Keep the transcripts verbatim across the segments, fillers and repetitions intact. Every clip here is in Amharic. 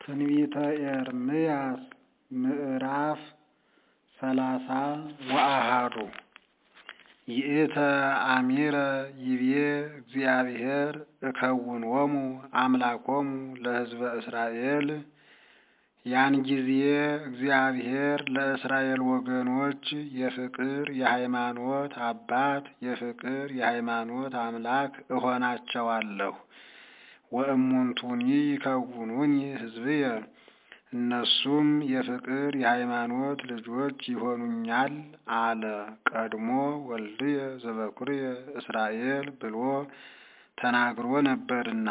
ትንቢተ ኤርምያስ ምዕራፍ ሰላሳ ወአሐዱ ይእተ አሚረ ይቤ እግዚአብሔር እከውኖሙ አምላኮሙ ለሕዝበ እስራኤል። ያን ጊዜ እግዚአብሔር ለእስራኤል ወገኖች የፍቅር የሃይማኖት አባት የፍቅር የሃይማኖት አምላክ እሆናቸዋለሁ። ወእሙንቱኒ ይከውኑኒ ሕዝብየ እነሱም የፍቅር የሃይማኖት ልጆች ይሆኑኛል አለ። ቀድሞ ወልድየ ዘበኩርየ እስራኤል ብሎ ተናግሮ ነበርና።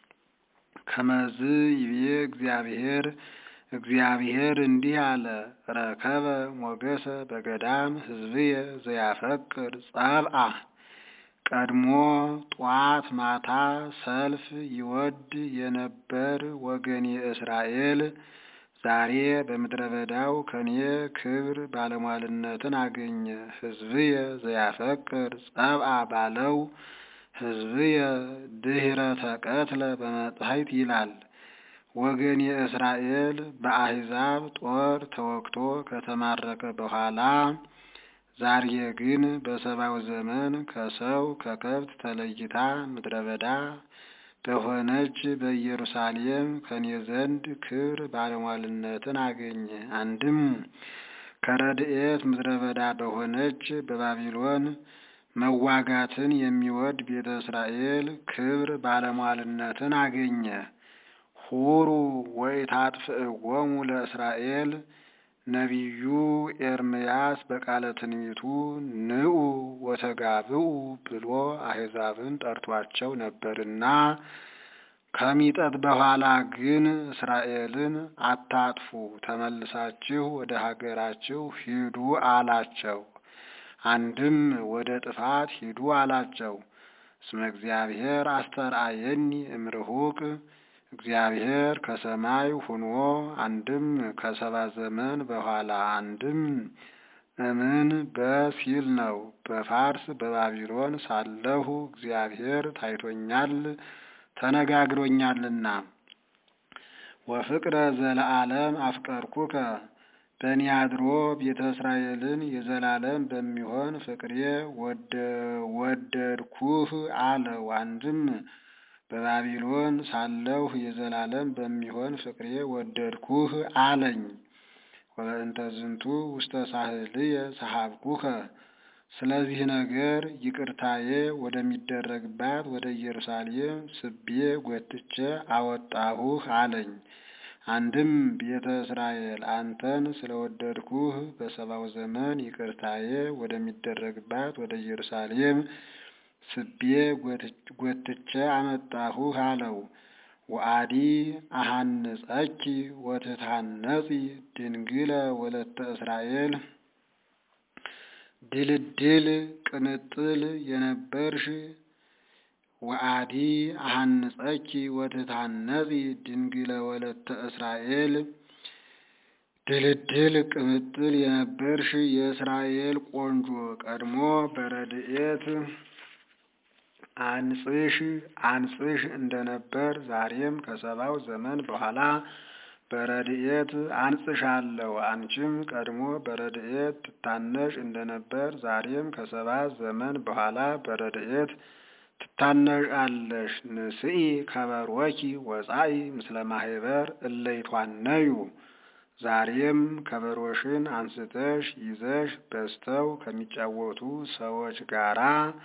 ከመዝ ይቤ እግዚአብሔር እግዚአብሔር እንዲህ አለ። ረከበ ሞገሰ በገዳም ሕዝብየ ዘያፈቅር ጸብአ። ቀድሞ ጧት ማታ ሰልፍ ይወድ የነበር ወገኔ እስራኤል ዛሬ በምድረ በዳው ከኔ ክብር ባለሟልነትን አገኘ። ሕዝብየ ዘያፈቅር ጸብአ ባለው ሕዝብየ ድኅረ ተቀትለ በመጻሕፍት ይላል። ወገኔ እስራኤል በአሕዛብ ጦር ተወግቶ ከተማረከ በኋላ ዛሬ ግን በሰባው ዘመን ከሰው ከከብት ተለይታ ምድረ በዳ በሆነች በኢየሩሳሌም ከኔ ዘንድ ክብር ባለሟልነትን አገኘ። አንድም ከረድኤት ምድረ በዳ በሆነች በባቢሎን መዋጋትን የሚወድ ቤተ እስራኤል ክብር ባለሟልነትን አገኘ። ሁሩ ወኢታጥፍእዎሙ ለእስራኤል ነቢዩ ኤርምያስ በቃለ ትንቢቱ ንዑ ወተጋብኡ ብሎ አሕዛብን ጠርቷቸው ነበርና ከሚጠት በኋላ ግን እስራኤልን አታጥፉ፣ ተመልሳችሁ ወደ ሀገራችሁ ሂዱ አላቸው። አንድም ወደ ጥፋት ሂዱ አላቸው። እስመ እግዚአብሔር አስተርአየኒ እምርሁቅ እግዚአብሔር ከሰማይ ሁኖ አንድም ከሰባ ዘመን በኋላ አንድም እምን በሲል ነው። በፋርስ በባቢሎን ሳለሁ እግዚአብሔር ታይቶኛል ተነጋግሮኛልና። ወፍቅረ ዘለዓለም አፍቀርኩከ በእኔ አድሮ ቤተ እስራኤልን የዘላለም በሚሆን ፍቅሬ ወደድኩህ አለው። አንድም በባቢሎን ሳለሁ የዘላለም በሚሆን ፍቅሬ ወደድኩህ አለኝ። ወበእንተ ዝንቱ ውስተ ሳህልየ ሰሐብኩከ ስለዚህ ነገር ይቅርታዬ ወደሚደረግባት ወደ ኢየሩሳሌም ስቤ ጎትቼ አወጣሁህ አለኝ። አንድም ቤተ እስራኤል አንተን ስለወደድኩህ በሰባው ዘመን ይቅርታዬ ወደሚደረግባት ወደ ኢየሩሳሌም ስቤ ጎትቼ አመጣሁህ አለው። ወአዲ አሐንጸኪ ወትታነጺ ድንግለ ወለተ እስራኤል ድልድል ቅንጥል የነበርሽ ወአዲ አሐንጸኪ ወትታነጺ ድንግለ ወለተ እስራኤል ድልድል ቅንጥል የነበርሽ የእስራኤል ቆንጆ ቀድሞ በረድኤት አንጽሽ አንጽሽ እንደነበር ዛሬም ከሰባው ዘመን በኋላ በረድኤት አንጽሻለሁ። አንቺም ቀድሞ በረድኤት ትታነሽ እንደነበር ዛሬም ከሰባ ዘመን በኋላ በረድኤት ትታነሻለሽ። ንስኢ ከበሮኪ ወጻኢ ምስለ ማህበር እለ ይትዋነዩ ዛሬም ከበሮሽን አንስተሽ ይዘሽ በስተው ከሚጫወቱ ሰዎች ጋራ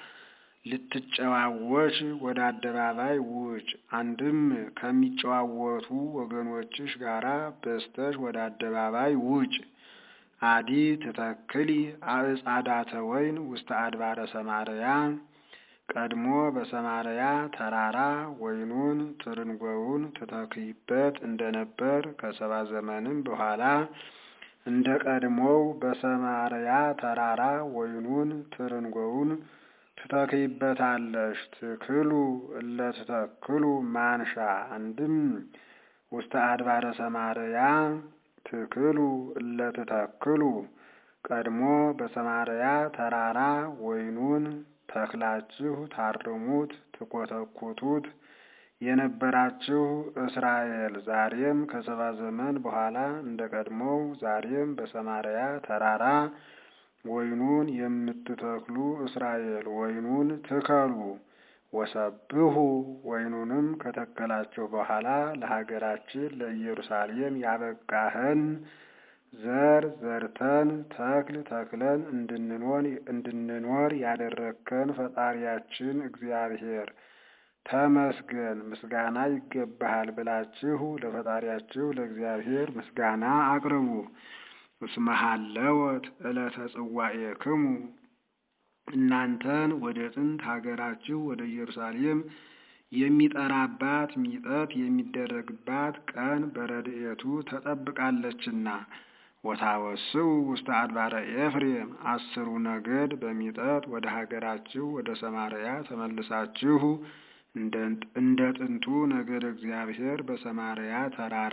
ልትጨዋወች ወደ አደባባይ ውጭ። አንድም ከሚጨዋወቱ ወገኖችሽ ጋራ በስተሽ ወደ አደባባይ ውጭ። አዲ ትተክሊ አዕጻዳተ ወይን ውስተ አድባረ ሰማርያ ቀድሞ በሰማርያ ተራራ ወይኑን ትርንጎውን ትተክይበት እንደነበር ከሰባ ዘመንም በኋላ እንደ ቀድሞው በሰማርያ ተራራ ወይኑን ትርንጎውን ትተክይበታለሽ። ትክሉ እለ ትተክሉ ማንሻ አንድም ውስተ አድባረ ሰማርያ ትክሉ እለ ትተክሉ ቀድሞ በሰማርያ ተራራ ወይኑን ተክላችሁ ታርሙት ትኮተኩቱት የነበራችሁ እስራኤል ዛሬም ከሰባ ዘመን በኋላ እንደ ቀድሞው ዛሬም በሰማርያ ተራራ ወይኑን የምትተክሉ እስራኤል ወይኑን ትከሉ። ወሰብሑ ወይኑንም ከተከላቸው በኋላ ለሀገራችን ለኢየሩሳሌም ያበቃህን ዘር ዘርተን ተክል ተክለን እንድንኖር እንድንኖር ያደረከን ፈጣሪያችን እግዚአብሔር ተመስገን፣ ምስጋና ይገባሃል ብላችሁ ለፈጣሪያችሁ ለእግዚአብሔር ምስጋና አቅርቡ። እስመ ሀለወት ዕለተ ጽዋኤክሙ እናንተን ወደ ጥንት ሀገራችሁ ወደ ኢየሩሳሌም የሚጠራባት ሚጠት የሚደረግባት ቀን በረድኤቱ ተጠብቃለችና። ወታወስኡ ውስተ አድባረ ኤፍሬም አስሩ ነገድ በሚጠት ወደ ሀገራችሁ ወደ ሰማርያ ተመልሳችሁ እንደ ጥንቱ ነገድ እግዚአብሔር በሰማርያ ተራራ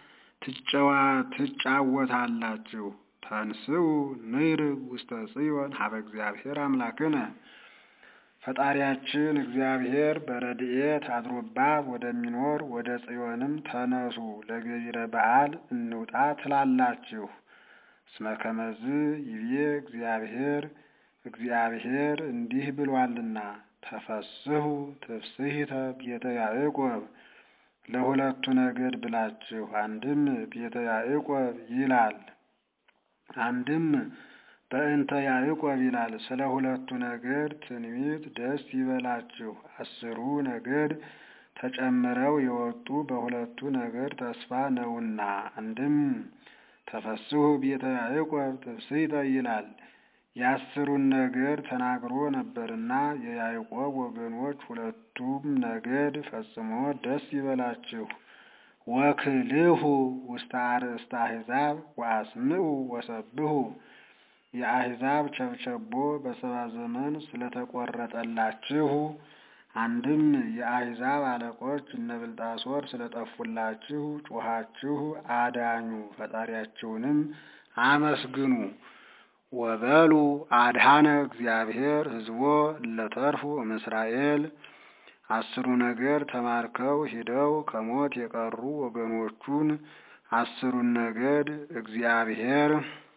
ትጫወታላችሁ። ተንስኡ ንዕርግ ውስተ ጽዮን ሀበ እግዚአብሔር አምላክነ ፈጣሪያችን እግዚአብሔር በረድኤት አድሮባት ወደሚኖር ወደ ጽዮንም ተነሱ ለገቢረ በዓል እንውጣ ትላላችሁ። እስመ ከመዝ ይቤ እግዚአብሔር እግዚአብሔር እንዲህ ብሏልና ተፈስሑ ትፍስሕተ ቤተ ያዕቆብ ለሁለቱ ነገድ ብላችሁ አንድም ቤተ ያዕቆብ ይላል፣ አንድም በእንተ ያዕቆብ ይላል። ስለ ሁለቱ ነገድ ትንቢት ደስ ይበላችሁ። አስሩ ነገድ ተጨምረው የወጡ በሁለቱ ነገድ ተስፋ ነውና። አንድም ተፈስሑ ቤተ ያዕቆብ ትፍስሕተ ይላል። የአስሩን ነገድ ተናግሮ ነበርና የያዕቆብ ወገኖች ሁለቱም ነገድ ፈጽሞ ደስ ይበላችሁ። ወክልሁ ውስተ አርእስተ አሕዛብ ወአስምዑ ወሰብሑ የአሕዛብ ቸብቸቦ በሰባ ዘመን ስለተቆረጠላችሁ፣ አንድም የአሕዛብ አለቆች እነ ብልጣሶር ስለጠፉላችሁ ጮኻችሁ አዳኙ ፈጣሪያችሁንም አመስግኑ። ወበሉ አድኃነ እግዚአብሔር ሕዝቦ ለተርፉ እምእስራኤል አስሩ ነገድ ተማርከው ሂደው ከሞት የቀሩ ወገኖቹን አስሩን ነገድ እግዚአብሔር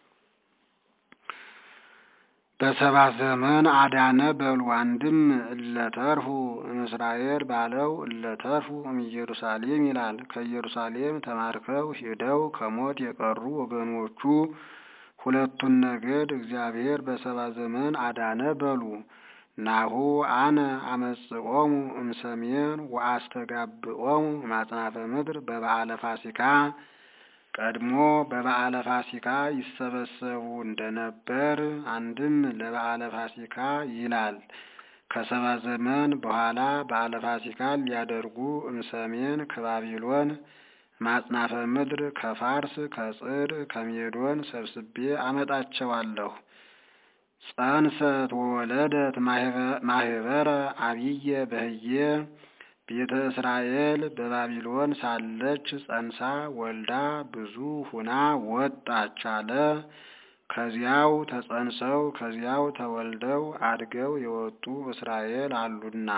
በሰባ ዘመን አዳነ በሉ። አንድም እለተርፉ እምእስራኤል ባለው እለተርፉ እምኢየሩሳሌም ይላል። ከኢየሩሳሌም ተማርከው ሂደው ከሞት የቀሩ ወገኖቹ ሁለቱን ነገድ እግዚአብሔር በሰባ ዘመን አዳነ በሉ። ናሁ አነ አመጽኦሙ እምሰሜን ወአስተጋብኦሙ ማጽናፈ ምድር በበዓለ ፋሲካ ቀድሞ በበዓለ ፋሲካ ይሰበሰቡ እንደነበር አንድም ለበዓለ ፋሲካ ይላል። ከሰባ ዘመን በኋላ በዓለ ፋሲካ ሊያደርጉ እምሰሜን ከባቢሎን ማጽናፈ ምድር ከፋርስ ከጽር ከሜዶን ሰብስቤ አመጣቸዋለሁ። ጸንሰት ወወለደት ማህበረ አብየ በህየ ቤተ እስራኤል በባቢሎን ሳለች ጸንሳ ወልዳ ብዙ ሁና ወጣች አለ። ከዚያው ተጸንሰው ከዚያው ተወልደው አድገው የወጡ እስራኤል አሉና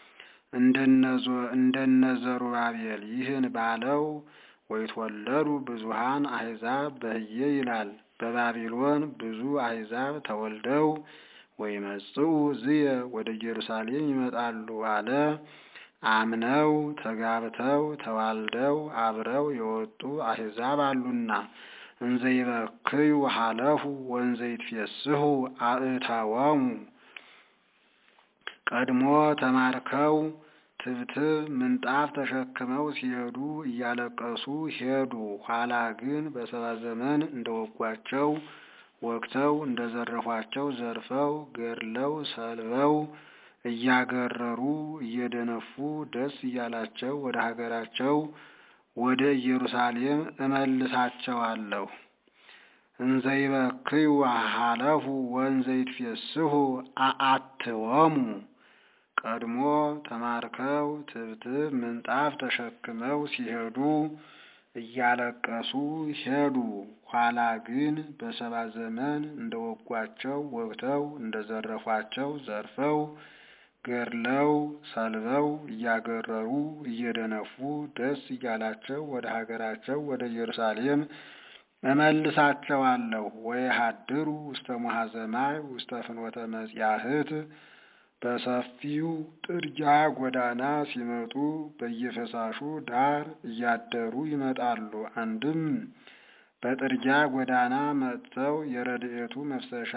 እንደነ ዘሩባቤል ይህን ባለው ወይትወለዱ ብዙሃን አሕዛብ በህየ ይላል። በባቢሎን ብዙ አሕዛብ ተወልደው ወይመጽኡ ዝየ ወደ ኢየሩሳሌም ይመጣሉ አለ። አምነው ተጋብተው ተዋልደው አብረው የወጡ አሕዛብ አሉና እንዘ ይበክዩ ሀለፉ ወንዘ ይትፌስሑ አእታወሙ ቀድሞ ተማርከው ትብትብ ምንጣፍ ተሸክመው ሲሄዱ እያለቀሱ ሄዱ። ኋላ ግን በሰባ ዘመን እንደወጓቸው ወግተው እንደዘረፏቸው ዘርፈው ገድለው ሰልበው እያገረሩ እየደነፉ ደስ እያላቸው ወደ ሀገራቸው ወደ ኢየሩሳሌም እመልሳቸዋለሁ። እንዘ ይበክዩ ሀለፉ ወንዘ ይትፌስሑ አአትወሙ ቀድሞ ተማርከው ትብትብ ምንጣፍ ተሸክመው ሲሄዱ እያለቀሱ ሄዱ። ኋላ ግን በሰባ ዘመን እንደወጓቸው ወግተው እንደዘረፏቸው ዘርፈው ገድለው ሰልበው እያገረሩ እየደነፉ ደስ እያላቸው ወደ ሀገራቸው ወደ ኢየሩሳሌም እመልሳቸዋለሁ። ወይሃድሩ ውስተ ሙሐዘ ማይ ውስተ ፍኖተ መጽያህት በሰፊው ጥርጊያ ጎዳና ሲመጡ በየፈሳሹ ዳር እያደሩ ይመጣሉ። አንድም በጥርጊያ ጎዳና መጥተው የረድኤቱ መፍሰሻ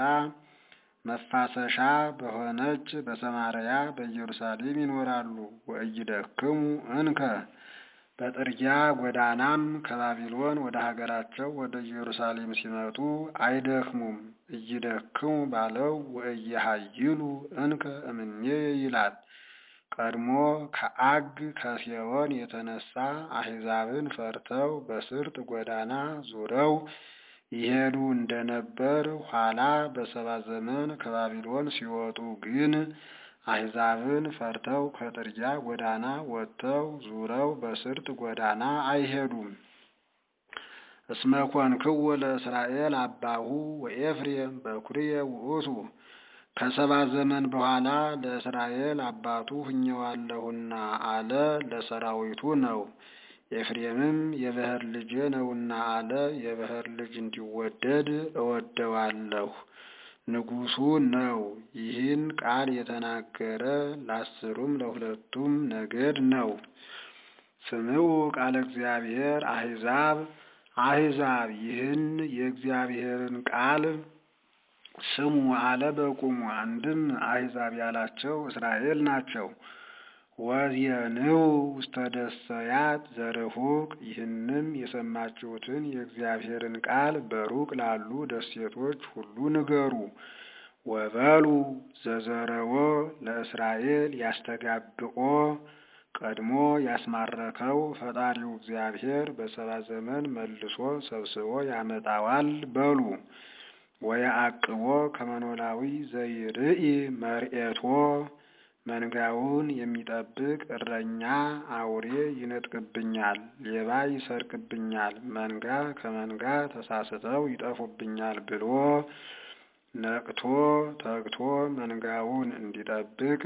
መፋሰሻ በሆነች በሰማርያ በኢየሩሳሌም ይኖራሉ። ወኢይደክሙ እንከ በጥርጊያ ጎዳናም ከባቢሎን ወደ ሀገራቸው ወደ ኢየሩሳሌም ሲመጡ አይደክሙም። ኢይደክሙ ባለው ወኢይሃይሉ እንከ እምኔ ይላል። ቀድሞ ከአግ ከሴዎን የተነሳ አሕዛብን ፈርተው በስርጥ ጎዳና ዙረው ይሄዱ እንደነበር ኋላ በሰባ ዘመን ከባቢሎን ሲወጡ ግን አሕዛብን ፈርተው ከጥርጊያ ጎዳና ወጥተው ዙረው በስርጥ ጎዳና አይሄዱም። እስመ ኮንክዎ ለእስራኤል አባሁ ወኤፍሬም በኩርየ ውእቱ ከሰባ ዘመን በኋላ ለእስራኤል አባቱ ሁኜዋለሁና አለ፣ ለሰራዊቱ ነው። ኤፍሬምም የበኵር ልጄ ነውና አለ፣ የበኵር ልጅ እንዲወደድ እወደዋለሁ፣ ንጉሡ ነው። ይህን ቃል የተናገረ ለአስሩም ለሁለቱም ነገድ ነው። ስምዑ ቃለ እግዚአብሔር አሕዛብ አሕዛብ ይህን የእግዚአብሔርን ቃል ስሙ አለ በቁሙ። አንድም አሕዛብ ያላቸው እስራኤል ናቸው። ወዜንው ውስተ ደሰያት ዘርሑቅ ይህንም የሰማችሁትን የእግዚአብሔርን ቃል በሩቅ ላሉ ደሴቶች ሁሉ ንገሩ። ወበሉ ዘዘረዎ ለእስራኤል ያስተጋብኦ ቀድሞ ያስማረከው ፈጣሪው እግዚአብሔር በሰባ ዘመን መልሶ ሰብስቦ ያመጣዋል በሉ። ወያዕቅቦ ከመኖላዊ ዘይርኢ መርኤቶ መንጋውን የሚጠብቅ እረኛ አውሬ ይነጥቅብኛል፣ ሌባ ይሰርቅብኛል፣ መንጋ ከመንጋ ተሳስተው ይጠፉብኛል ብሎ ነቅቶ ተግቶ መንጋውን እንዲጠብቅ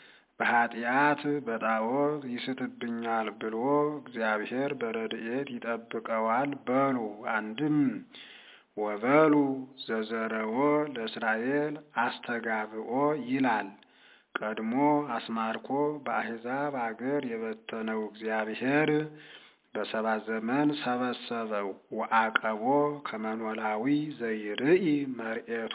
በኃጢአት በጣዖት ይስትብኛል ብሎ እግዚአብሔር በረድኤት ይጠብቀዋል በሉ። አንድም ወበሉ ዘዘረዎ ለእስራኤል አስተጋብኦ ይላል። ቀድሞ አስማርኮ በአሕዛብ አገር የበተነው እግዚአብሔር በሰባ ዘመን ሰበሰበው። ወአቀቦ ከመኖላዊ ዘይርኢ መርኤቶ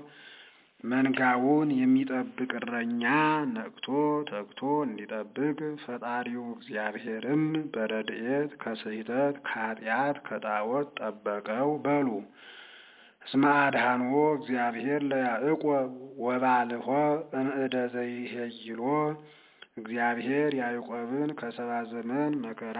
መንጋውን የሚጠብቅ እረኛ ነቅቶ ተግቶ እንዲጠብቅ ፈጣሪው እግዚአብሔርም በረድኤት ከስሕተት ከኃጢአት ከጣዖት ጠበቀው በሉ። እስመ አድኃንዎ እግዚአብሔር ለያዕቆብ ወባልሖ እምዕደ ዘይሄይሎ እግዚአብሔር ያዕቆብን ከሰባ ዘመን መከራ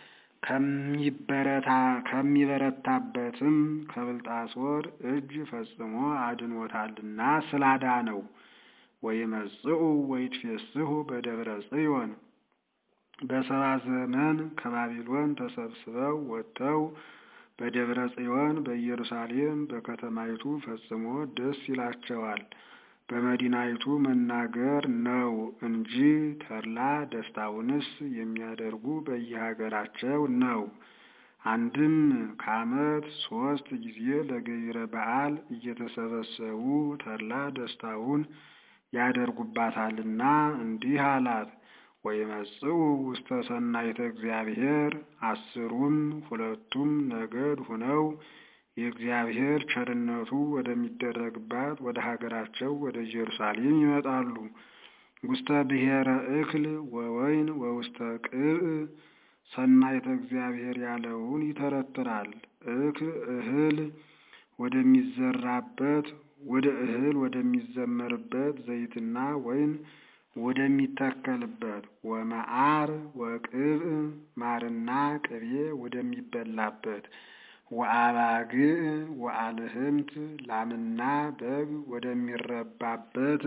ከሚበረታበትም ከብልጣሶር እጅ ፈጽሞ አድኖታልና ስላዳነው። ወይመጽኡ ወይትፌስሑ በደብረ ጽዮን በሰባ ዘመን ከባቢሎን ተሰብስበው ወጥተው በደብረ ጽዮን በኢየሩሳሌም በከተማይቱ ፈጽሞ ደስ ይላቸዋል። በመዲናይቱ መናገር ነው እንጂ ተድላ ደስታውንስ የሚያደርጉ በየሀገራቸው ነው። አንድም ከዓመት ሶስት ጊዜ ለገይረ በዓል እየተሰበሰቡ ተድላ ደስታውን ያደርጉባታልና እንዲህ አላት። ወይመጽኡ ውስተ ሰናይተ እግዚአብሔር አስሩም ሁለቱም ነገድ ሁነው የእግዚአብሔር ቸርነቱ ወደሚደረግባት ወደ ሀገራቸው ወደ ኢየሩሳሌም ይመጣሉ። ውስተ ብሔረ እክል ወወይን ወውስተ ቅብእ ሰናይተ እግዚአብሔር ያለውን ይተረትራል። እክል እህል ወደሚዘራበት ወደ እህል ወደሚዘመርበት ዘይትና ወይን ወደሚተከልበት ወመዓር ወቅብእ ማርና ቅቤ ወደሚበላበት ወአባግዕ ወአልህምት ላምና በግ ወደሚረባበት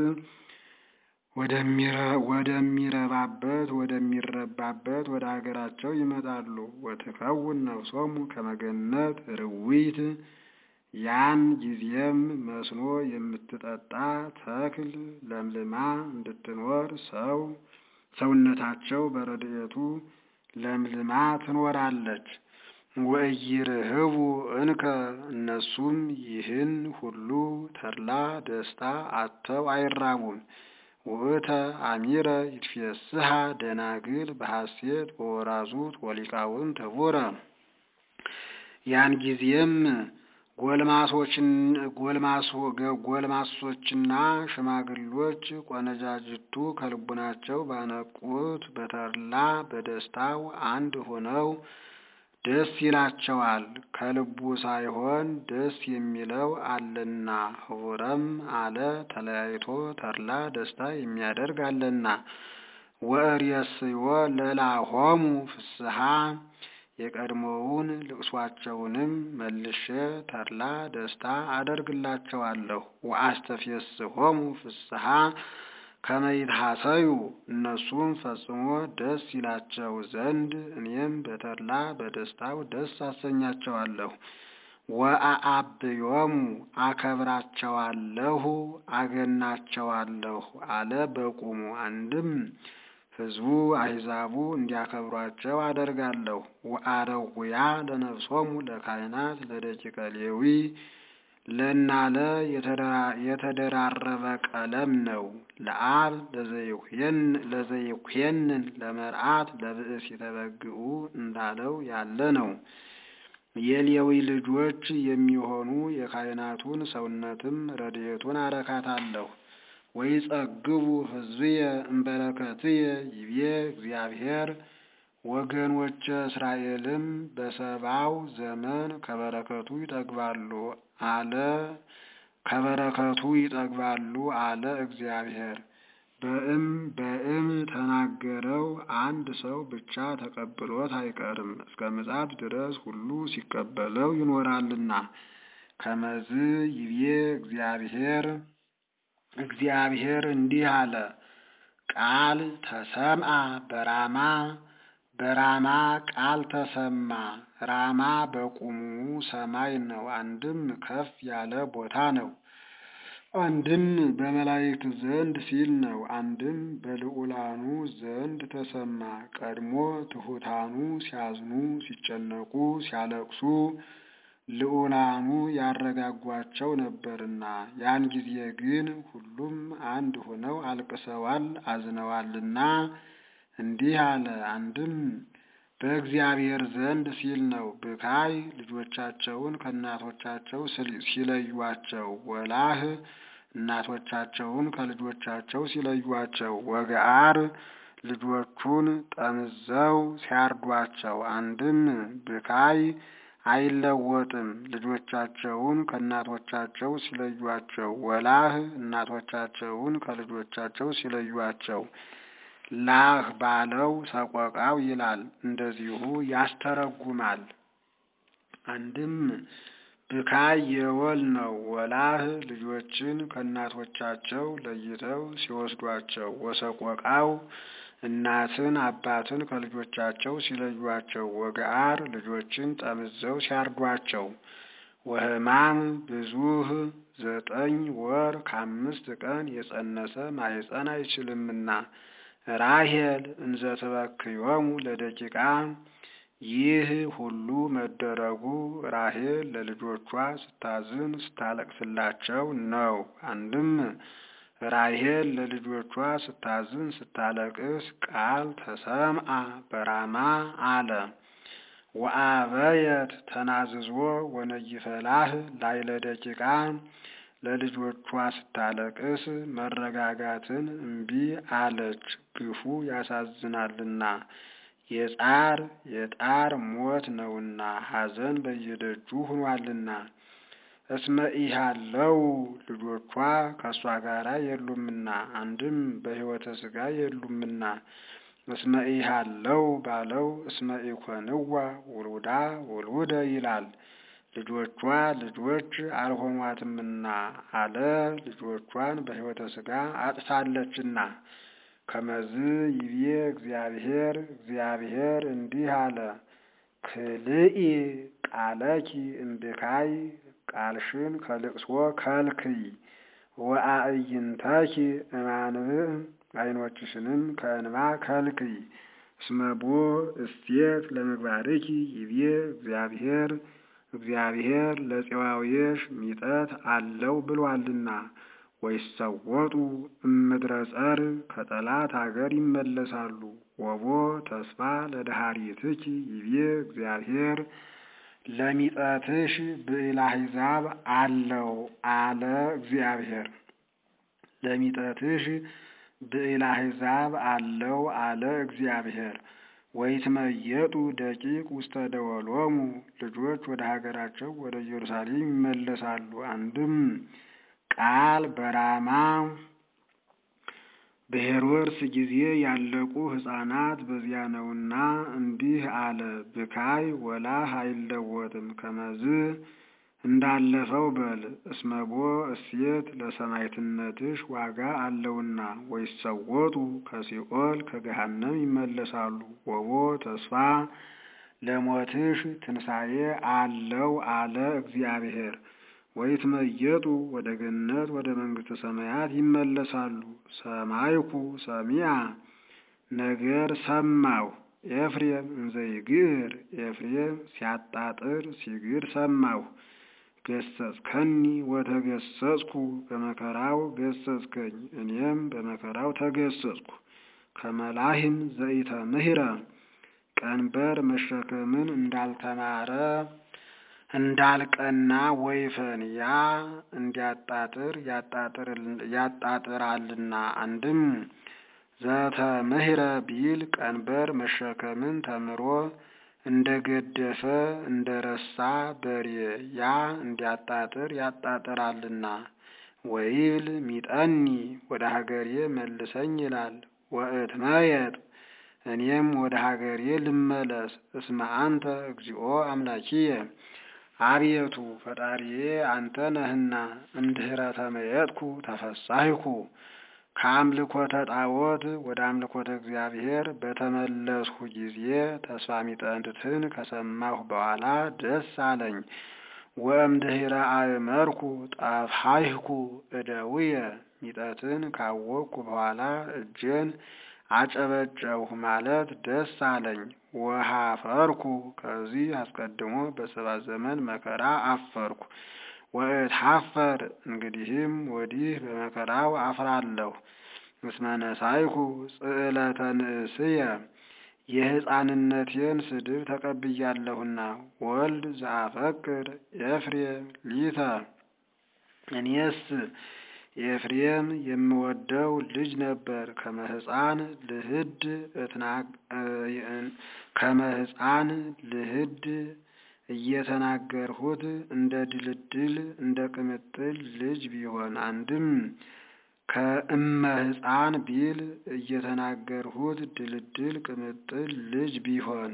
ወደሚረባበት ወደሚረባበት ወደ ሀገራቸው ይመጣሉ። ወትከውን ነፍሶሙ ከመ ገነት ርዊት ያን ጊዜም መስኖ የምትጠጣ ተክል ለምልማ እንድትኖር ሰው ሰውነታቸው በረድኤቱ ለምልማ ትኖራለች። ወኢይርህቡ እንከ እነሱም ይህን ሁሉ ተድላ ደስታ አጥተው አይራቡም። ውእተ አሚረ ይትፌስሃ ደናግል በሐሴት በወራዙት ወሊቃውንት ህቡረ ያን ጊዜም ጎልማሶችና ሽማግሎች ቆነጃጅቱ ከልቡናቸው ባነቁት በተድላ በደስታው አንድ ሆነው ደስ ይላቸዋል። ከልቡ ሳይሆን ደስ የሚለው አለና ህቡረም አለ ተለያይቶ ተድላ ደስታ የሚያደርግ አለና። ወእሬስዮ ለላሆሙ ፍስሐ የቀድሞውን ልቅሷቸውንም መልሼ ተድላ ደስታ አደርግላቸዋለሁ። ወአስተፌስሖሙ ፍስሐ ከመ ይትሐሰዩ እነሱም ፈጽሞ ደስ ይላቸው ዘንድ እኔም በተድላ በደስታው ደስ አሰኛቸዋለሁ። ወአአብዮሙ አከብራቸዋለሁ አገናቸዋለሁ አለ በቁሙ። አንድም ሕዝቡ አሕዛቡ እንዲያከብሯቸው አደርጋለሁ። ወአረውያ ለነፍሶሙ ለካህናት ለደቂቀ ሌዊ ለናለ የተደራረበ ቀለም ነው። ለአብ ለዘይኩየንን ለመርዓት ለብእስ የተበግኡ እንዳለው ያለ ነው። የሌዊ ልጆች የሚሆኑ የካህናቱን ሰውነትም ረድኤቱን አረካታለሁ። ወይጸግቡ ሕዝብየ እምበረከትየ ይቤ እግዚአብሔር ወገኖች እስራኤልም በሰባው ዘመን ከበረከቱ ይጠግባሉ አለ ከበረከቱ ይጠግባሉ አለ እግዚአብሔር። በእም በእም ተናገረው አንድ ሰው ብቻ ተቀብሎት አይቀርም እስከ ምጽአት ድረስ ሁሉ ሲቀበለው ይኖራልና። ከመዝ ይቤ እግዚአብሔር እግዚአብሔር እንዲህ አለ። ቃል ተሰምአ በራማ በራማ ቃል ተሰማ። ራማ በቁሙ ሰማይ ነው። አንድም ከፍ ያለ ቦታ ነው። አንድም በመላእክት ዘንድ ሲል ነው። አንድም በልዑላኑ ዘንድ ተሰማ። ቀድሞ ትሑታኑ ሲያዝኑ ሲጨነቁ ሲያለቅሱ ልዑላኑ ያረጋጓቸው ነበርና ያን ጊዜ ግን ሁሉም አንድ ሆነው አልቅሰዋል አዝነዋልና እንዲህ አለ። አንድም በእግዚአብሔር ዘንድ ሲል ነው። ብካይ ልጆቻቸውን ከእናቶቻቸው ሲለዩዋቸው፣ ወላህ እናቶቻቸውን ከልጆቻቸው ሲለዩዋቸው፣ ወገአር ልጆቹን ጠምዘው ሲያርዷቸው። አንድም ብካይ አይለወጥም ልጆቻቸውን ከእናቶቻቸው ሲለዩዋቸው፣ ወላህ እናቶቻቸውን ከልጆቻቸው ሲለዩዋቸው። ላህ ባለው ሰቆቃው ይላል እንደዚሁ ያስተረጉማል። አንድም ብካይ የወል ነው። ወላህ ልጆችን ከእናቶቻቸው ለይተው ሲወስዷቸው፣ ወሰቆቃው እናትን አባትን ከልጆቻቸው ሲለዩዋቸው፣ ወገአር ልጆችን ጠምዘው ሲያርዷቸው። ወሕማም ብዙህ ዘጠኝ ወር ከአምስት ቀን የጸነሰ ማኅፀን አይችልምና ራሔል እንዘ ትበክዮሙ ለደቂቃ ይህ ሁሉ መደረጉ ራሔል ለልጆቿ ስታዝን ስታለቅስላቸው ነው። አንድም ራሔል ለልጆቿ ስታዝን ስታለቅስ ቃል ተሰምአ በራማ አለ። ወአበየት ተናዝዞ ወነይፈላህ ላዕለ ደቂቃ ለልጆቿ ስታለቅስ መረጋጋትን እምቢ አለች፣ ግፉ ያሳዝናልና የጻር የጣር ሞት ነውና ሐዘን በየደጁ ሆኗልና። እስመ ኢሃለው ልጆቿ ከሷ ጋራ የሉምና አንድም በሕይወተ ሥጋ የሉምና። እስመ ኢሃለው ባለው እስመ ኢኮንዋ ውሉዳ ውሉደ ይላል። ልጆቿ ልጆች አልሆኗትምና አለ ልጆቿን በሕይወተ ሥጋ አጥታለችና። ከመዝ ይቤ እግዚአብሔር እግዚአብሔር እንዲህ አለ። ክልኢ ቃለኪ እምብካይ ቃልሽን ከልቅሶ ከልክይ። ወአዕይንተኪ እማንብዕ ዓይኖችሽንም ከእንባ ከልክይ። እስመቦ እስቴት ለምግባርኪ ይቤ እግዚአብሔር እግዚአብሔር ለፄዋውየሽ ሚጠት አለው ብሏልና። ወይሰወጡ እምድረ ጸር ከጠላት አገር ይመለሳሉ። ወቦ ተስፋ ለድኃሪትኪ ይቤ እግዚአብሔር ለሚጠትሽ ብዕለ አሕዛብ አለው አለ እግዚአብሔር። ለሚጠትሽ ብዕለ አሕዛብ አለው አለ እግዚአብሔር። ወይትመየጡ ደቂቅ ውስተ ደወሎሙ ልጆች ወደ ሀገራቸው ወደ ኢየሩሳሌም ይመለሳሉ። አንድም ቃል በራማ በሄሮድስ ጊዜ ያለቁ ሕፃናት በዚያ ነውና እንዲህ አለ። ብካይ ወላህ አይለወጥም ከመዝ እንዳለፈው በል። እስመቦ እሴት ለሰማዕትነትሽ ዋጋ አለውና። ወይሰወጡ ከሲኦል ከገሃነም ይመለሳሉ። ወቦ ተስፋ ለሞትሽ ትንሣኤ አለው አለ እግዚአብሔር። ወይትመየጡ ወደ ገነት ወደ መንግሥተ ሰማያት ይመለሳሉ። ሰማይኩ ሰሚዐ ነገር ሰማሁ ኤፍሬም እንዘ ይግር ኤፍሬም ሲያጣጥር ሲግር ሰማሁ። ገሰጽከኒ ወተገሰጽኩ በመከራው ገሰጽከኝ እኔም በመከራው ተገሰጽኩ። ከመላህም ዘኢተምህረ ቀንበር መሸከምን እንዳልተማረ እንዳልቀና ወይፈን ያ እንዲያጣጥር ያጣጥራልና። አንድም ዘተምህረ ቢል ቀንበር መሸከምን ተምሮ እንደገደፈ እንደረሳ በሬ ያ እንዲያጣጥር ያጣጥራልና። ወይል ሚጠኒ ወደ ሀገሬ መልሰኝ ይላል። ወእትመየጥ እኔም ወደ ሀገሬ ልመለስ። እስመ አንተ እግዚኦ አምላኪየ አቤቱ ፈጣሪዬ አንተ ነህና። እንድህረ ተመየጥኩ ተፈሳይኩ ከአምልኮተ ጣዖት ወደ አምልኮተ እግዚአብሔር በተመለስሁ ጊዜ ተስፋ ሚጠንትን ከሰማሁ በኋላ ደስ አለኝ። ወእምድህረ አእመርኩ ጠፍሐይኩ እደውየ ሚጠትን ካወቅኩ በኋላ እጄን አጨበጨብሁ ማለት ደስ አለኝ። ወሃፈርኩ ከዚህ አስቀድሞ በሰባት ዘመን መከራ አፈርኩ። ወእትሐፈር እንግዲህም ወዲህ በመከራው አፍራለሁ። እስመ ነሣይኩ ጽዕለተ ንእስየ የሕፃንነቴን ስድብ ተቀብያለሁና። ወልድ ዘአፈቅር ኤፍሬም ሊተ እኔስ ኤፍሬም የምወደው ልጅ ነበር። ከመሕፃን ልህድ ከመሕፃን ልህድ እየተናገርሁት እንደ ድልድል እንደ ቅምጥል ልጅ ቢሆን። አንድም ከእመ ሕፃን ቢል እየተናገርሁት ድልድል ቅምጥል ልጅ ቢሆን።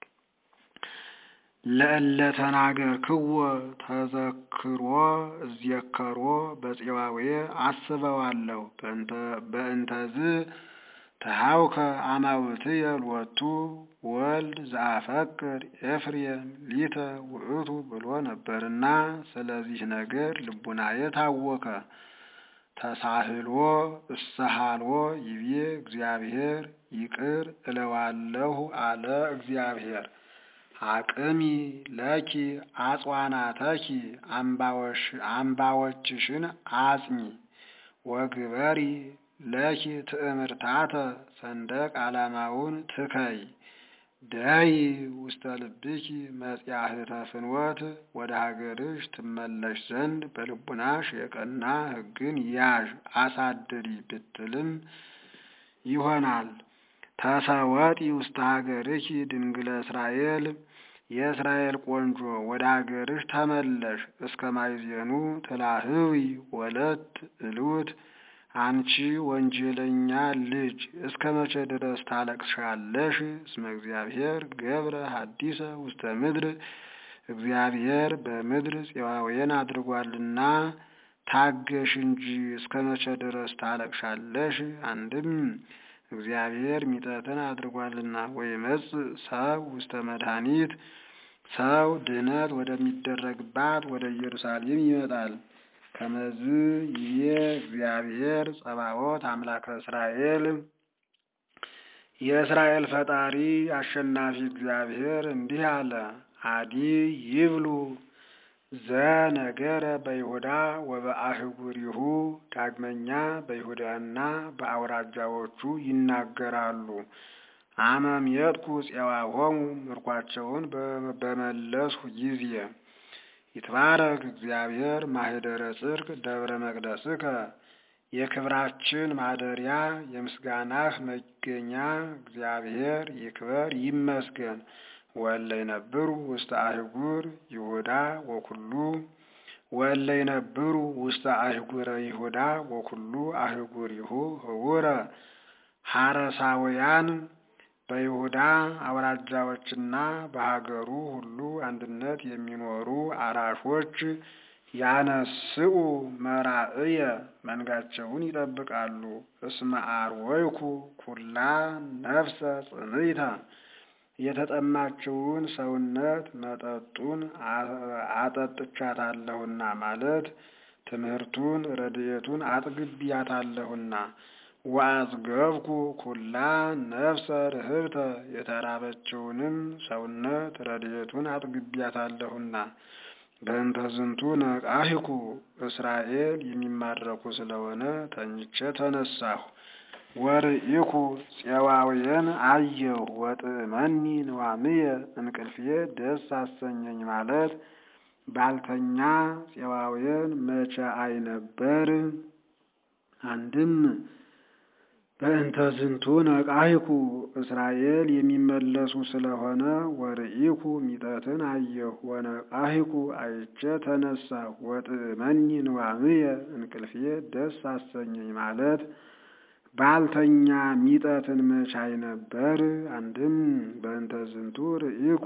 ለእለ ተናገርክዎ ተዘክሮ እዝየከሮ በፄዋዌ አስበዋለሁ። በእንተዝ ተሃውከ አማውትየ ሎቱ ወልድ ዘአፈቅር ኤፍሬም ሊተ ውእቱ ብሎ ነበርና ስለዚህ ነገር ልቡናዬ ታወከ። ተሳህሎ እሰሃሎ ይቤ እግዚአብሔር ይቅር እለዋለሁ አለ እግዚአብሔር። አቅሚ ለኪ አጽዋናተኪ አምባዎችሽን አጽኚ። ወግበሪ ለኪ ትእምርታተ ሰንደቅ ዓላማውን ትከይ። ደይ ውስተ ልብኪ መጽያህተ ፍኖት ወደ ሀገርሽ ትመለሽ ዘንድ በልቡናሽ የቀና ሕግን ያዥ አሳድሪ ብትልም ይሆናል። ተሰወጢ ውስተ ሀገርኪ ድንግለ እስራኤል የእስራኤል ቆንጆ ወደ ሀገርሽ ተመለሽ። እስከ ማይዜኑ ትላህዊ ወለት እሉት አንቺ ወንጀለኛ ልጅ እስከ መቼ ድረስ ታለቅሻለሽ? እስመ እግዚአብሔር ገብረ ሐዲሰ ውስተ ምድር እግዚአብሔር በምድር ፄዋዌን አድርጓልና ታገሽ እንጂ እስከ መቼ ድረስ ታለቅሻለሽ? አንድም እግዚአብሔር ሚጠትን አድርጓልና። ወይመጽእ ሰብ ውስተ መድኃኒት ሰው ድህነት ወደሚደረግባት ወደ ኢየሩሳሌም ይመጣል። ከመዝ ይቤ እግዚአብሔር ጸባዖት አምላከ እስራኤል የእስራኤል ፈጣሪ አሸናፊ እግዚአብሔር እንዲህ አለ። አዲ ይብሉ ዘነገረ በይሁዳ ወበአህጉሪሁ ዳግመኛ በይሁዳና በአውራጃዎቹ ይናገራሉ። አመም የጥኩ ፄዋሆሙ ምርኳቸውን በመለስሁ ጊዜ ይትባረክ እግዚአብሔር ማህደረ ጽድቅ ደብረ መቅደስከ የክብራችን ማደሪያ የምስጋናህ መገኛ እግዚአብሔር ይክበር ይመስገን። ወለ ይነብሩ ውስተ አህጉር ይሁዳ ወኩሉ ወለ ይነብሩ ውስተ አህጉረ ይሁዳ ወኩሉ አህጉሪሁ ህውረ ሐረሳውያን በይሁዳ አውራጃዎችና በሀገሩ ሁሉ አንድነት የሚኖሩ አራሾች ያነስኡ መራእየ መንጋቸውን ይጠብቃሉ። እስመ አርወይኩ ኩላ ነፍሰ ጽንዕተ የተጠማችውን ሰውነት መጠጡን አጠጥቻታለሁና ማለት ትምህርቱን ረድኤቱን አጥግቢያታለሁና። ወአጽገብኩ ኩላ ነፍሰ ርህብተ የተራበችውንም ሰውነት ረድኤቱን አጥግቢያታለሁና። በእንተ ዝንቱ ነቃሂኩ እስራኤል የሚማረኩ ስለሆነ ተኝቼ ተነሳሁ። ወርኢኩ ፄዋውያን አየሁ ወጥዕመኒ ንዋምየ እንቅልፍዬ ደስ አሰኘኝ ማለት ባልተኛ ፄዋውያን መቼ አይ ነበር? አንድም በእንተ ዝንቱ ነቃሂኩ እስራኤል የሚመለሱ ስለሆነ ወርኢኩ ሚጠትን አየሁ ወነቃሂኩ አይቼ ተነሳሁ። ወጥዕመኒ ንዋምየ እንቅልፍዬ ደስ አሰኘኝ ማለት ባልተኛ ሚጠትን መቼ አይ ነበር? አንድም በእንተ ዝንቱ ርኢኩ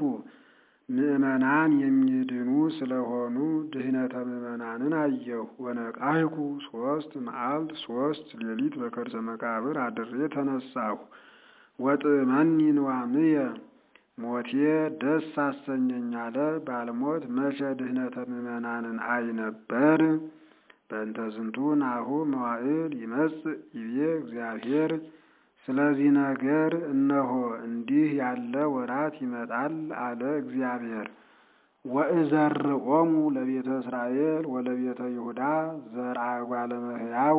ምእመናን የሚድኑ ስለሆኑ ድህነተ ምእመናንን አየሁ። ወነቃሂኩ ሶስት መዓልት ሶስት ሌሊት በከርሰ መቃብር አድሬ ተነሳሁ። ወጥዕመኒ ንዋምየ ሞቴ ደስ አሰኘኝ አለ ባልሞት መቼ ድህነተ ምእመናንን አይ ነበር? በእንተ ዝንቱ ናሁ መዋዕል ይመጽእ ይቤ እግዚአብሔር ስለዚህ ነገር እነሆ እንዲህ ያለ ወራት ይመጣል አለ እግዚአብሔር። ወእዘርኦሙ ለቤተ እስራኤል ወለቤተ ይሁዳ ዘርአ እጓለ እመሕያው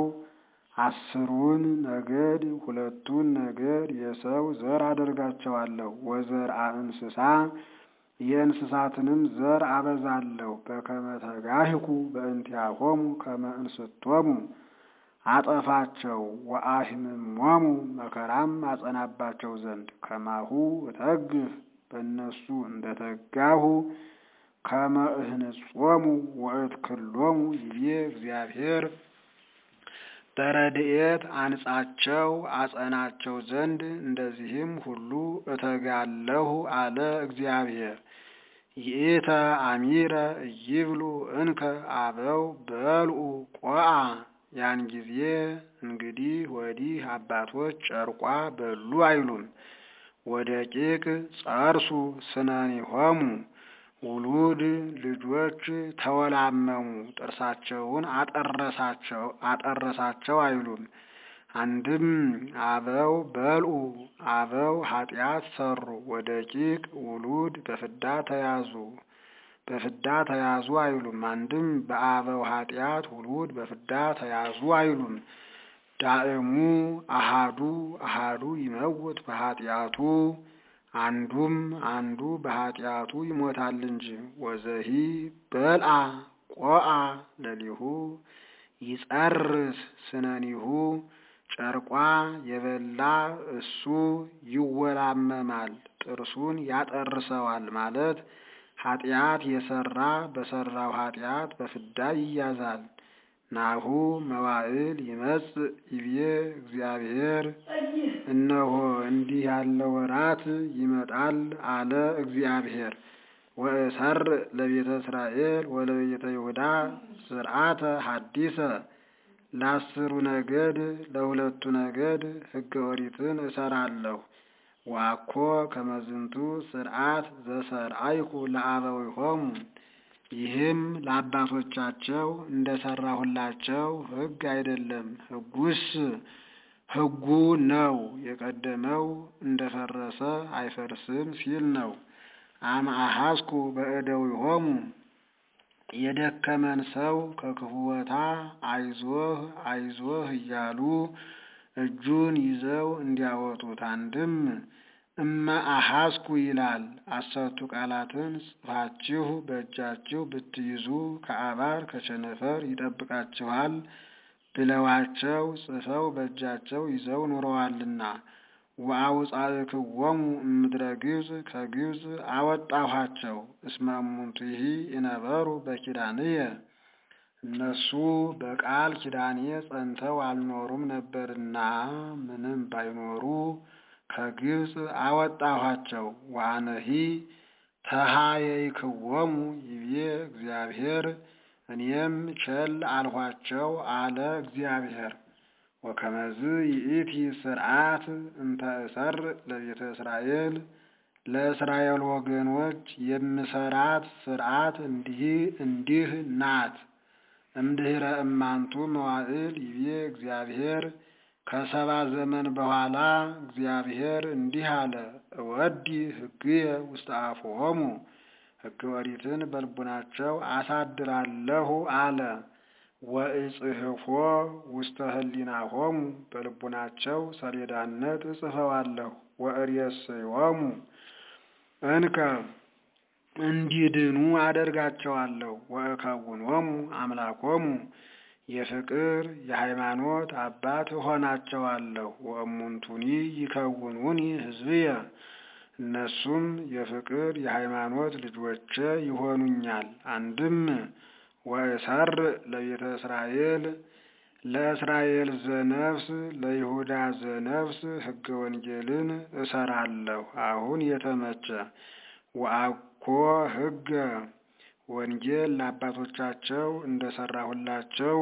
አስሩን ነገድ ሁለቱን ነገድ የሰው ዘር አደርጋቸዋለሁ። ወዘርአ እንስሳ የእንስሳትንም ዘር አበዛለሁ። በከመ ተጋሂኩ በእንቲአሆሙ ከመ እንስቶሙ አጠፋቸው። ወአሕምሞሙ መከራም አጸናባቸው ዘንድ ከማሁ እተግህ በእነሱ እንደተጋሁ ከመ እህንጾሙ ወእትክሎሙ ይቤ እግዚአብሔር በረድኤት አንጻቸው አጸናቸው ዘንድ እንደዚህም ሁሉ እተጋለሁ አለ እግዚአብሔር። ይእተ አሚረ ይብሉ እንከ አበው በልዑ ቆአ ያን ጊዜ እንግዲህ ወዲህ አባቶች ጨርቋ በሉ አይሉም። ወደቂቅ ጸርሱ ስነኒሆሙ ውሉድ ልጆች ተወላመሙ ጥርሳቸውን አጠረሳቸው አጠረሳቸው አይሉም። አንድም አበው በልዑ አበው ኃጢአት ሰሩ። ወደቂቅ ውሉድ በፍዳ ተያዙ በፍዳ ተያዙ አይሉም። አንድም በአበው ኃጢአት ውሉድ በፍዳ ተያዙ አይሉም። ዳእሙ አሃዱ አሃዱ ይመውት በኃጢአቱ አንዱም አንዱ በኃጢአቱ ይሞታል እንጂ። ወዘሂ በልአ ቆአ ለሊሁ ይጸርስ ስነኒሁ ጨርቋ የበላ እሱ ይወላመማል ጥርሱን ያጠርሰዋል ማለት ኃጢአት የሰራ በሰራው ኃጢአት በፍዳ ይያዛል። ናሁ መዋዕል ይመጽእ ይቤ እግዚአብሔር እነሆ እንዲህ ያለ ወራት ይመጣል አለ እግዚአብሔር። ወእሰርዕ ለቤተ እስራኤል ወለቤተ ይሁዳ ስርዓተ ሐዲሰ ለአስሩ ነገድ ለሁለቱ ነገድ ሕገ ኦሪትን እሰራለሁ። ዋኮ ከመዝንቱ ስርዓት ዘሰርአይኩ ለአበዊሆሙ ይህም ለአባቶቻቸው እንደሰራሁላቸው ሕግ አይደለም፣ ሕጉስ ሕጉ ነው። የቀደመው እንደፈረሰ አይፈርስም ሲል ነው። አመ አሐስኩ በእደዊሆሙ የደከመን ሰው ከክፉ ቦታ አይዞህ አይዞህ እያሉ እጁን ይዘው እንዲያወጡት። አንድም እመ አሐስኩ ይላል። አሰርቱ ቃላትን ጽፋችሁ በእጃችሁ ብትይዙ ከአባር ከቸነፈር ይጠብቃችኋል ብለዋቸው ጽፈው በእጃቸው ይዘው ኑረዋልና። ወአውጻእክዎሙ እምድረ ግብጽ ከግብጽ አወጣኋቸው። እስመ እሙንቱሂ ይነበሩ በኪዳንየ እነሱ በቃል ኪዳኔ ጸንተው አልኖሩም ነበርና ምንም ባይኖሩ ከግብጽ አወጣኋቸው። ወአነሂ ተሃየይክዎሙ ይቤ እግዚአብሔር እኔም ቸል አልኋቸው አለ እግዚአብሔር። ወከመዝ ይእቲ ስርዓት እንተ እሰር ለቤተ እስራኤል ለእስራኤል ወገኖች የምሰራት ስርዓት እንዲህ እንዲህ ናት። እምድኅረ እማንቱ መዋዕል ይቤ እግዚአብሔር ከሰባ ዘመን በኋላ እግዚአብሔር እንዲህ አለ። እወዲ ሕግየ ውስተ አፍሆሙ ሕገ ኦሪትን በልቡናቸው አሳድራለሁ አለ። ወእጽሕፎ ውስተ ህሊናሆሙ በልቡናቸው ሰሌዳነት እጽፈዋለሁ። ወእሬሰዮሙ እንከ እንዲድኑ አደርጋቸዋለሁ። ወእከውኖሙ አምላኮሙ የፍቅር የሃይማኖት አባት እሆናቸዋለሁ። ወእሙንቱኒ ይከውኑኒ ሕዝብየ እነሱም የፍቅር የሃይማኖት ልጆቼ ይሆኑኛል። አንድም ወእሰር ለቤተ እስራኤል ለእስራኤል ዘነፍስ ለይሁዳ ዘነፍስ ሕገ ወንጌልን እሰራለሁ። አሁን የተመቸ ወአኮ ሕገ ወንጌል ለአባቶቻቸው እንደሰራሁላቸው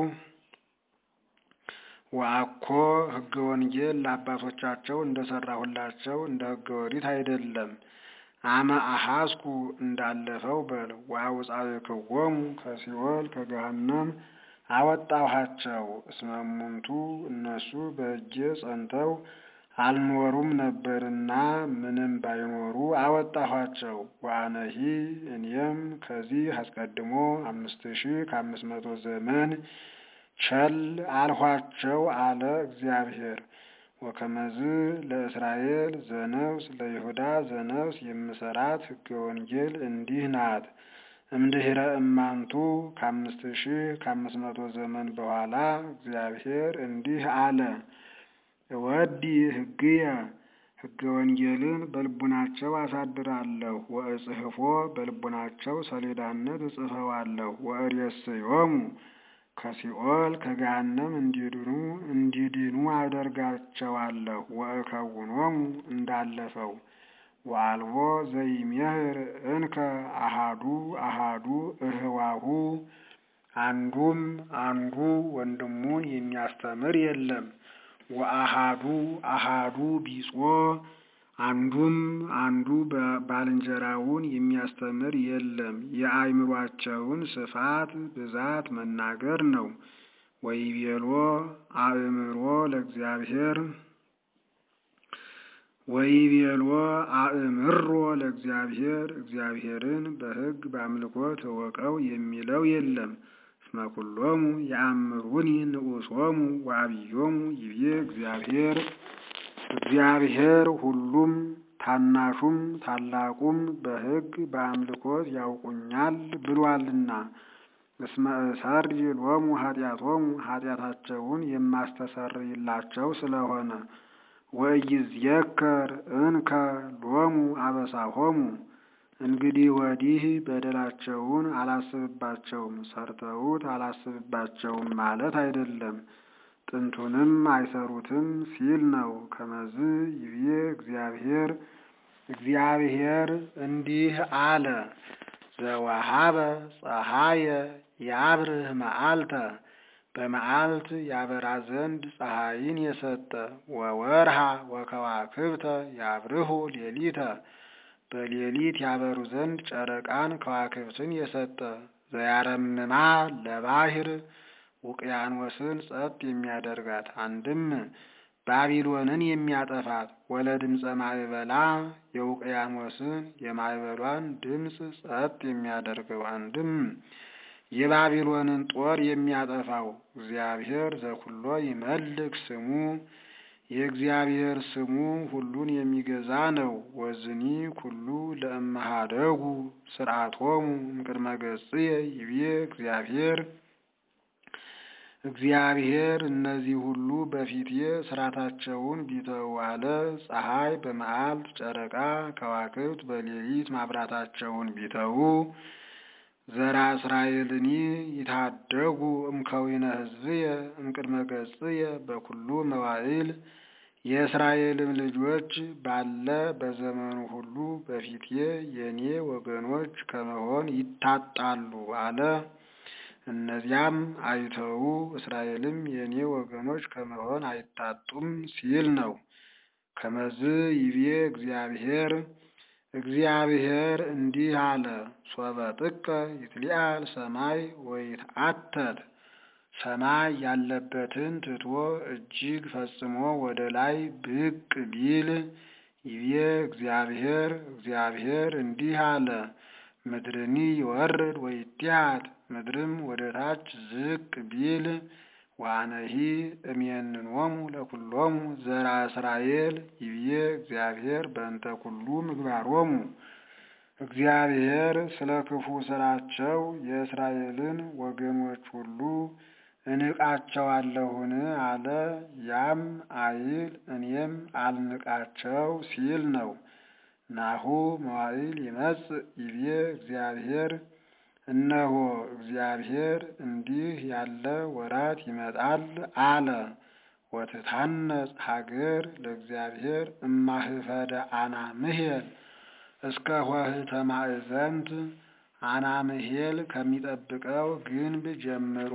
ወአኮ ሕገ ወንጌል ለአባቶቻቸው እንደሰራሁላቸው እንደ ሕገ ኦሪት አይደለም። አመ አሐስኩ እንዳለፈው በል። ወአውጻእክዎሙ ከሲኦል ከገሃነም አወጣኋቸው። እስመ እሙንቱ እነሱ በእጄ ጸንተው አልኖሩም ነበርና ምንም ባይኖሩ አወጣኋቸው። ወአነሂ እኔም ከዚህ አስቀድሞ አምስት ሺህ ከአምስት መቶ ዘመን ቸል አልኋቸው አለ እግዚአብሔር። ወከመዝ ለእስራኤል ዘነፍስ ለይሁዳ ዘነፍስ የምሰራት ሕገ ወንጌል እንዲህ ናት። እምድኅረ እማንቱ ከአምስት ሺህ ከአምስት መቶ ዘመን በኋላ እግዚአብሔር እንዲህ አለ። እወዲ ሕግየ ሕገ ወንጌልን በልቡናቸው አሳድራለሁ። ወእጽሕፎ በልቡናቸው ሰሌዳነት እጽፈዋለሁ። ወእሬሰዮሙ ከሲኦል ከገሃነም እንዲድኑ እንዲድኑ አደርጋቸዋለሁ። ወእከውኖሙ እንዳለፈው ወአልቦ ዘይሜህር እንከ አሃዱ አሃዱ እህዋሁ አንዱም አንዱ ወንድሙን የሚያስተምር የለም። ወአሃዱ አሃዱ ቢጾ አንዱም አንዱ ባልንጀራውን የሚያስተምር የለም። የአእምሯቸውን ስፋት ብዛት መናገር ነው። ወይቤሎ አእምሮ ለእግዚአብሔር ወይቤሎ አእምሮ ለእግዚአብሔር እግዚአብሔርን በሕግ በአምልኮት እወቀው የሚለው የለም። እስመ ኩሎሙ የአምሩኒ ንዑሶሙ ወአብዮሙ ይቤ እግዚአብሔር እግዚአብሔር ሁሉም ታናሹም ታላቁም በሕግ በአምልኮት ያውቁኛል ብሏልና። እስመ እሰርይ ሎሙ ኃጢአቶሙ ኃጢአታቸውን የማስተሰርይላቸው ስለሆነ። ወኢይዝየከር እንከ ሎሙ አበሳሆሙ እንግዲህ ወዲህ በደላቸውን አላስብባቸውም ሰርተውት አላስብባቸውም ማለት አይደለም። ጥንቱንም አይሰሩትም ሲል ነው። ከመዝ ይቤ እግዚአብሔር እግዚአብሔር እንዲህ አለ። ዘወሃበ ፀሐየ ያብርህ መዓልተ በመዓልት ያበራ ዘንድ ፀሐይን የሰጠ ወወርሃ ወከዋክብተ ያብርሁ ሌሊተ በሌሊት ያበሩ ዘንድ ጨረቃን ከዋክብትን የሰጠ ዘያረምማ ለባህር ውቅያኖስን ጸጥ የሚያደርጋት አንድም ባቢሎንን የሚያጠፋት ወለድምፀ ማዕበላ የውቅያኖስን የማዕበሏን ድምፅ ጸጥ የሚያደርገው አንድም የባቢሎንን ጦር የሚያጠፋው እግዚአብሔር ዘኩሎ ይመልክ ስሙ የእግዚአብሔር ስሙ ሁሉን የሚገዛ ነው። ወዝኒ ኩሉ ለእመሃደጉ ስርዓቶሙ እምቅድመ ገጽየ ይቤ እግዚአብሔር እግዚአብሔር እነዚህ ሁሉ በፊቴ ስራታቸውን ቢተው አለ። ፀሐይ በመዓልት ጨረቃ ከዋክብት በሌሊት ማብራታቸውን ቢተው ዘራ እስራኤልኒ ይታደጉ እምከዊነ ሕዝብየ እምቅድመ ገጽየ በኩሉ መዋዕል የእስራኤልም ልጆች ባለ በዘመኑ ሁሉ በፊቴ የኔ ወገኖች ከመሆን ይታጣሉ አለ። እነዚያም አይተው እስራኤልም የኔ ወገኖች ከመሆን አይታጡም ሲል ነው። ከመዝ ይቤ እግዚአብሔር እግዚአብሔር እንዲህ አለ። ሶበ ጥቀ ይትሊአል ሰማይ ወይትዓተት ሰማይ ያለበትን ትቶ እጅግ ፈጽሞ ወደ ላይ ብቅ ቢል ይቤ እግዚአብሔር እግዚአብሔር እንዲህ አለ። ምድርኒ ይወርድ ወይትዓት ምድርም ወደ ታች ዝቅ ቢል ዋነሂ እምየንኖሙ ለኩሎሙ ዘራ እስራኤል ይቤ እግዚአብሔር በእንተ ኩሉ ምግባሮሙ እግዚአብሔር ስለ ክፉ ስራቸው የእስራኤልን ወገኖች ሁሉ እንቃቸዋለሁን አለ። ያም አይል እኔም አልንቃቸው ሲል ነው። ናሁ መዋዕል ይመጽእ ይቤ እግዚአብሔር እነሆ እግዚአብሔር እንዲህ ያለ ወራት ይመጣል አለ። ወትታነጽ ሀገር ለእግዚአብሔር እማህፈደ አናምሄል እስከ ኆኅተ ማዕዘንት አናምሄል ከሚጠብቀው ግንብ ጀምሮ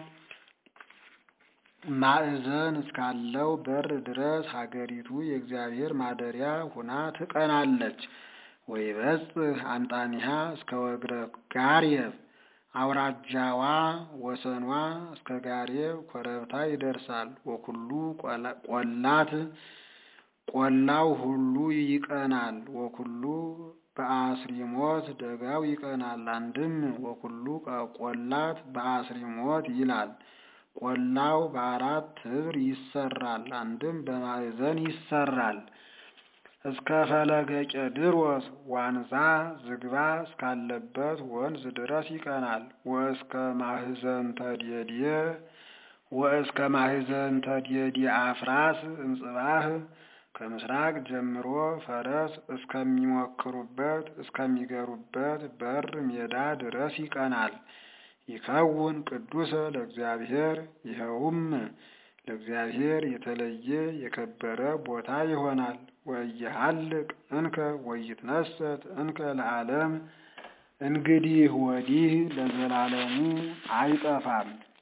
ማዕዘን እስካለው በር ድረስ ሀገሪቱ የእግዚአብሔር ማደሪያ ሁና ትቀናለች። ወይበጽሕ አንጣኒሃ እስከ ወግረ ጋሬብ አውራጃዋ ወሰኗ እስከ ጋሬብ ኮረብታ ይደርሳል። ወኩሉ ቆላት ቆላው ሁሉ ይቀናል። ወኩሉ በአስሪሞት ደጋው ይቀናል። አንድም ወኩሉ ቆላት በአስሪሞት ይላል። ቆላው በአራት ህብር ይሰራል። አንድም በማዕዘን ይሰራል። እስከ ፈለገ ቄድሮስ ዋንዛ ዝግባ እስካለበት ወንዝ ድረስ ይቀናል። ወእስከ ማህዘን ተድየድየ ወእስከ ማህዘን ተድየድየ አፍራስ እንጽባህ ከምስራቅ ጀምሮ ፈረስ እስከሚሞክሩበት እስከሚገሩበት በር ሜዳ ድረስ ይቀናል። ይከውን ቅዱሰ ለእግዚአብሔር ይኸውም ለእግዚአብሔር የተለየ የከበረ ቦታ ይሆናል። ወይሃልቅ እንከ ወይትነሰት እንከ ለዓለም እንግዲህ ወዲህ ለዘላለሙ አይጠፋም።